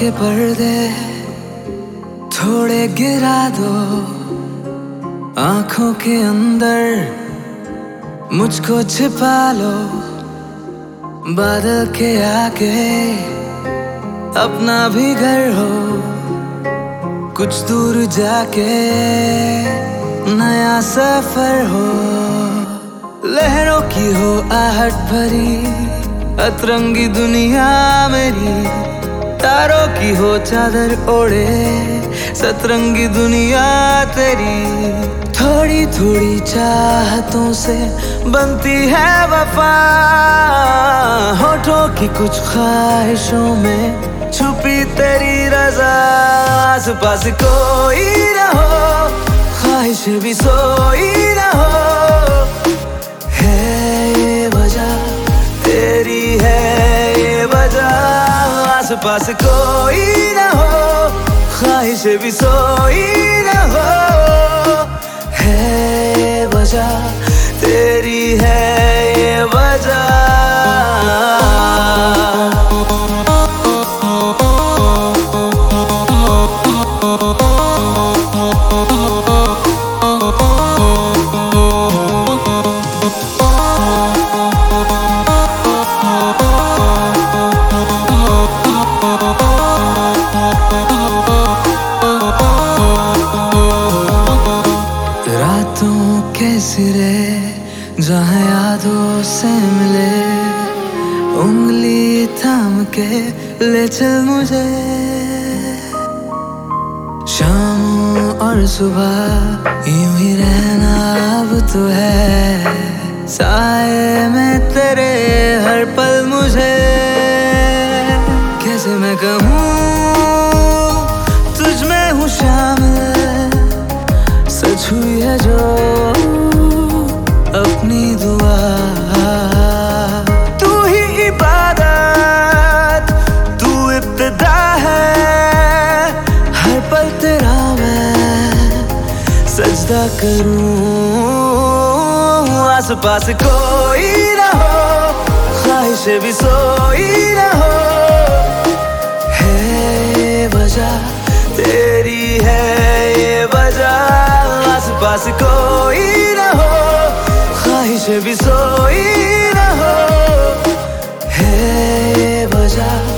के पर्दे थोड़े गिरा दो, आंखों के अंदर मुझको छिपा लो, बादल के आगे अपना भी घर हो, कुछ दूर जाके नया सफर हो। लहरों की हो आहट भरी अतरंगी दुनिया मेरी, तारों की हो चादर ओढ़े सतरंगी दुनिया तेरी। थोड़ी थोड़ी चाहतों से बनती है वफा, होठों की कुछ ख्वाहिशों में छुपी तेरी रज़ा। आस पास कोई ना हो, ख्वाहिश भी सोई ना हो, है ये वजह तेरी, है ये वजह। आस पास कोई ना हो, ख्वाहिश भी सोई ना हो, है ये वजह तेरी, है ये वजह। रातों के सिरे जहाँ यादों से मिले, उंगली थाम के ले चल मुझे। शामों और सुबह यूं ही रहना अब तो है, साए में तेरे हर पल मुझे। कैसे मैं कहूँ तुझ में हूँ शामिल, सच हुई है जो अपनी दुआ। तू ही इबादत, तू इब्तिदा है, हर पल तेरा मैं सजदा करूं। आस पास कोई ना हो, ख्वाहिश भी सोई ना हो, है ये वजह तेरी, है ये वजह। आस पास कोई ना हो, ख्वाहिश भी सोई ना हो, है ये वजह